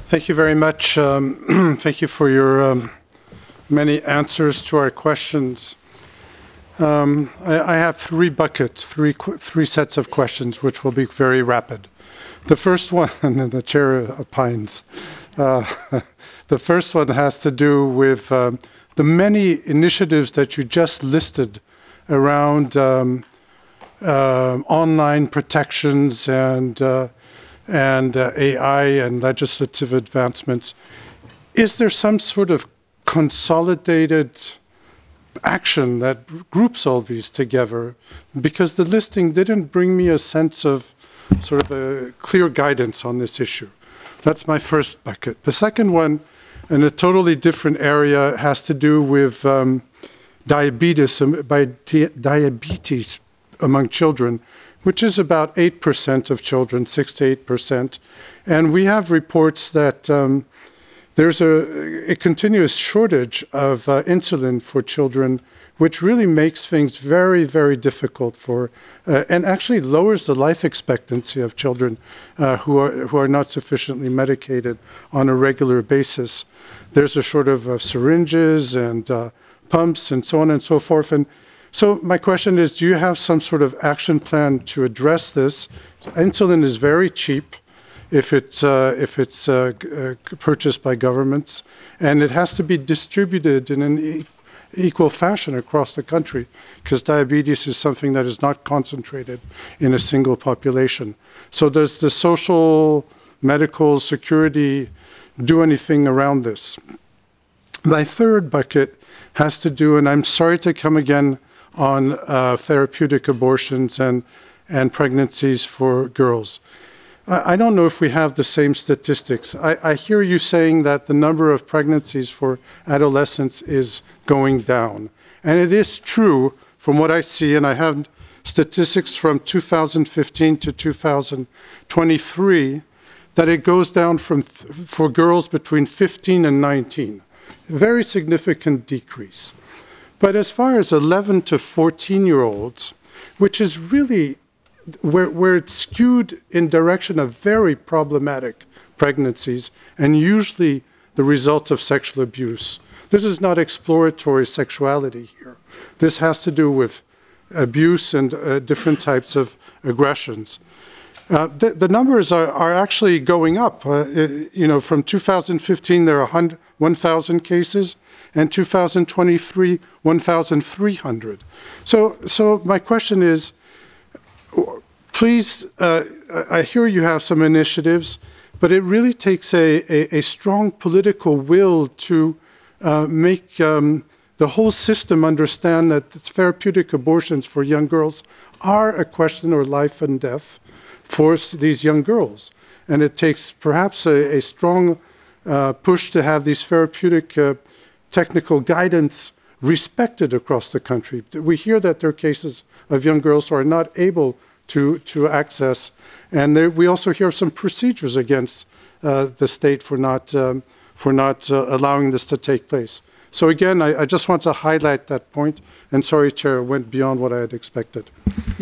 Thank you very much. Thank you for your many answers to our questions. I have three buckets, three sets of questions, which will be very rapid. The first one, and the chair opines, the first one has to do with the many initiatives that you just listed around online protections and AI and legislative advancements. Is there some sort of consolidated action that groups all these together? Because the listing didn't bring me a sense of sort of a clear guidance on this issue. That's my first bucket. The second one, in a totally different area, has to do with diabetes among children, which is about 8% of children, 6 to 8%. And we have reports that there's a continuous shortage of insulin for children, which really makes things very, very difficult for, and actually lowers the life expectancy of children who are not sufficiently medicated on a regular basis. There's a shortage of syringes and pumps and so on and so forth. And so my question is, do you have some sort of action plan to address this? Insulin is very cheap if it's purchased by governments, and it has to be distributed in an equal fashion across the country, because diabetes is something that is not concentrated in a single population. So does the social, medical, security do anything around this? My third bucket has to do, and I'm sorry to come again on therapeutic abortions and pregnancies for girls. I don't know if we have the same statistics. I hear you saying that the number of pregnancies for adolescents is going down. And it is true from what I see, and I have statistics from 2015 to 2023, that it goes down for girls between 15 and 19. Very significant decrease. But as far as 11 to 14-year-olds, which is really where it's skewed in direction of very problematic pregnancies and usually the result of sexual abuse. This is not exploratory sexuality here. This has to do with abuse and different types of aggressions. The numbers are actually going up. From 2015, there are 1,000 cases, and 2023, 1,300. So my question is, please, I hear you have some initiatives, but it really takes a strong political will to make the whole system understand that therapeutic abortions for young girls are a question of life and death for these young girls. And it takes perhaps a strong push to have these therapeutic technical guidance respected across the country. We hear that there are cases of young girls who are not able to access, and we also hear some procedures against the state for not allowing this to take place. So again, I just want to highlight that point, and sorry, Chair, it went beyond what I had expected.